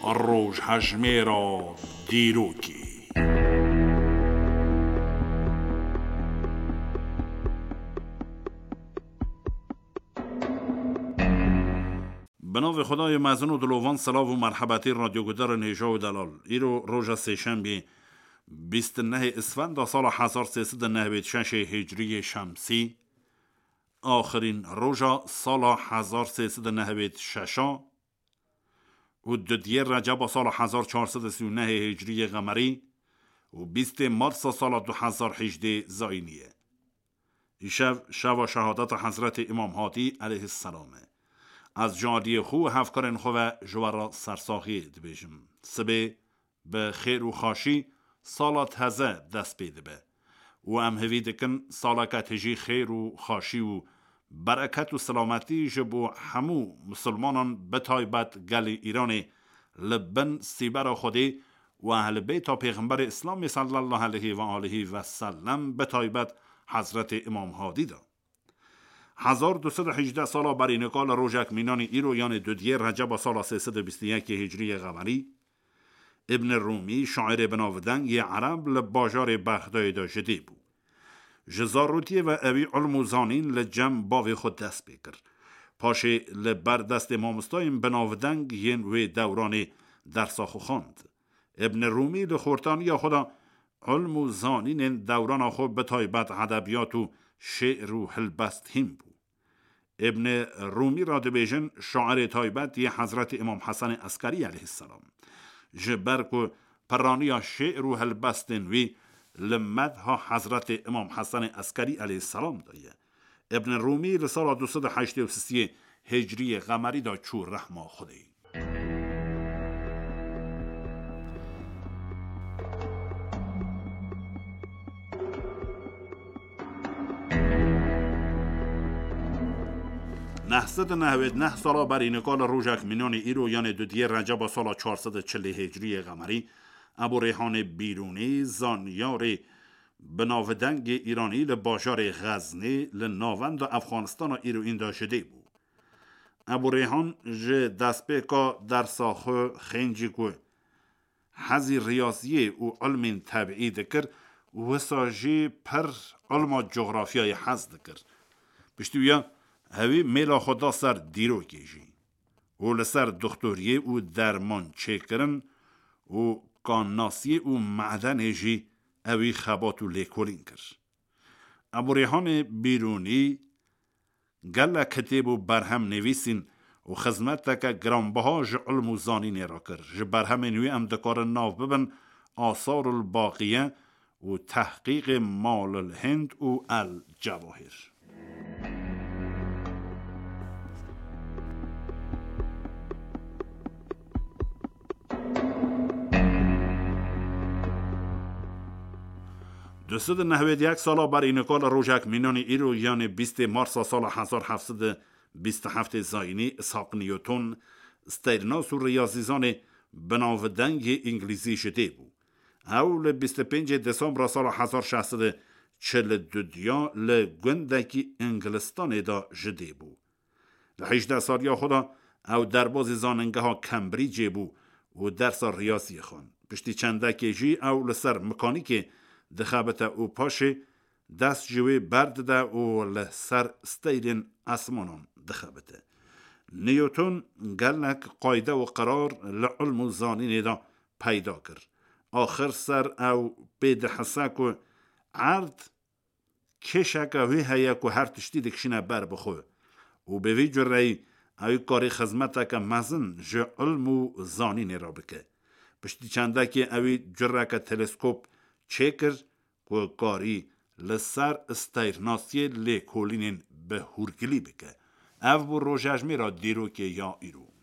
روژ هجمه را دیروکی. به نام خدای مزن و دلوان، سلام و مرحبتی رادیو گدار نیجا و دلال. ایرو روژ سهشنبه 29 اسفند سال 1396 هجری شمسی، آخرین روژا سال 1396 و دودیه رجب سال 1439 هجری قمری و 20 مارس سال 2018 زاینیه. شب شهادت حضرت امام هادی علیه السلام. از جادی خو هفکارن خو و جوارا سرساخی دبیجم سبه به خیر و خاشی سالا تازه دست بیده به و ام هوی دکن سالا کتجی خیر و خاشی و برکت و سلامتی جبو همو مسلمانان بتایبت گل ایران لبن سیبر خودی و اهل بیت پیغمبر اسلام صلی الله علیه و آله و سلم بتایبت حضرت امام هادی دا. 1218 سالا بر نقال روژک مینان ایرو یان دودیه رجب سال 321 هجری قمری، ابن رومی شاعر بناودن یه عرب لباجار بغداد دا جدی بو. جزاروتیه و اوی علم و زانین لجم باوی خود دست بکر. پاشه لبر دست امامستایم بناودن ین وی دوران درساخو خاند. ابن رومی لخورتان یا خدا علم و زانین دوران خود بتایبت ادبیات و شعر و حلبست هم بو. ابن رومی را دبیجن شاعر تایبت یه حضرت امام حسن عسکری علیه السلام. جبرکو پرانی شعر و حلبستن وی لمدها حضرت امام حسن عسکری علیه السلام دایه. ابن رومی لسال 283 هجری قمری دا چور رحمه خودی. نهصد نهوید نه سالا بر اینکال روژک مینان ایرو یان دودیه رجب سالا 440 هجری قمری، ابو ریحان بیرونی زانیار بناودنگ ایرانی لباجار غزنی لناوند افغانستان و ایرو این داشته بو. ابو ریحان جه دست بکا در ساخه خینجی که حزی ریاضیه و علم طبعی دکر و ساجی پر علم جغرافیای حز دکر. بشتویا هوی میلا خدا سر دیرو کیجی و لسر دکتریه و درمان چکرن و کانناسیه و معدن هجی اوی خبات و لیکولین کر. ابو ریحان بیرونی گله کتیب و برهم نویسین و خدمت تکا گرانبها ج علم و زانین را کر. ج برهم نوی ام دکار ناو ببن آثار الباقیه و تحقیق مال الهند و الجواهر. دوستد نهوید یک سالا بر اینکال روژک مینان ایرو یان 20 مارس سال 1727 زاینی اسحاق نیوتن استیرناس و ریاضیزان بناودنگ انگلیزی شده بو. اول 25 دسامبر سال 1642 لگندکی انگلستان دا جده بو. ل18 سالیا خدا او درباز زاننگه ها کمبریج بو و درس ریاضی خان. پشتی چندکی جی او لسر مکانیک دخابت او پاشه دست جوی برد ده و لسر استیرین اسمانان دخابته. نیوتن گلنک قایده و قرار لعلم و زانین دا پیدا کر. آخر سر او بید حساک و عرد کشک اوی هیک و هر تشتی دکشینه بر بخو و به وی جرعی اوی کاری خزمت که مزن جو علم و زانین را بکه. پشتی چنده که اوی جرعه که تلسکوپ چکر و کاری لسر استیرناسی لیکولین به هورگلی بکه. او بو روژجمی را دیرو که یا ایرو.